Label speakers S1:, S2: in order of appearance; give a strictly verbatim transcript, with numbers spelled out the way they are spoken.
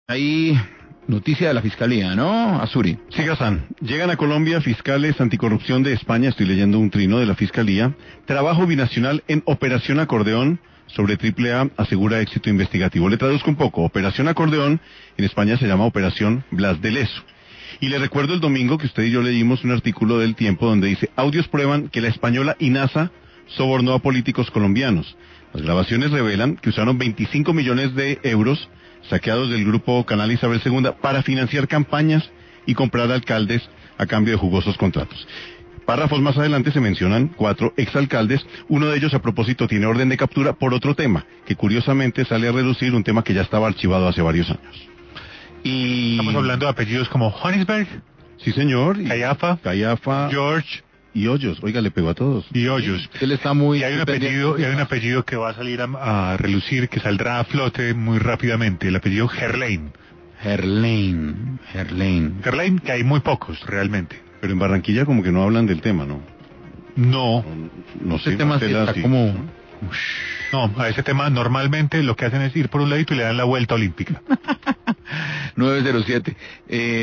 S1: Hay noticia de la Fiscalía, ¿no, Azuri?
S2: Sí, Gazán. Llegan a Colombia fiscales anticorrupción de España, estoy leyendo un trino de la Fiscalía. Trabajo binacional en Operación Acordeón sobre Triple A asegura éxito investigativo. Le traduzco un poco. Operación Acordeón en España se llama Operación Blas de Lezo. Y le recuerdo el domingo que usted y yo leímos un artículo del Tiempo donde dice: audios prueban que la española INASA sobornó a políticos colombianos. Las grabaciones revelan que usaron veinticinco millones de euros saqueados del grupo Canal Isabel segunda para financiar campañas y comprar alcaldes a cambio de jugosos contratos. Párrafos más adelante se mencionan cuatro exalcaldes, uno de ellos a propósito tiene orden de captura por otro tema, que curiosamente sale a reducir un tema que ya estaba archivado hace varios años.
S3: Y estamos hablando de apellidos como Honisberg,
S2: sí señor, y
S3: Callafa,
S2: Callafa,
S3: George
S2: y Hoyos. Oiga, le pegó a todos.
S3: Y Hoyos.
S1: Él está muy...
S3: Y hay un apellido, y hay un apellido que va a salir a, a relucir, que saldrá a flote muy rápidamente, el apellido Gerlain.
S1: Gerlain, Gerlain.
S3: Gerlain, que hay muy pocos realmente.
S2: Pero en Barranquilla como que no hablan del tema, ¿no?
S3: No.
S2: No, no
S1: Este
S2: sé,
S1: tema sí está
S2: sí,
S1: como...
S3: No, a ese tema normalmente lo que hacen es ir por un ladito y le dan la vuelta olímpica.
S1: nueve cero siete. Eh...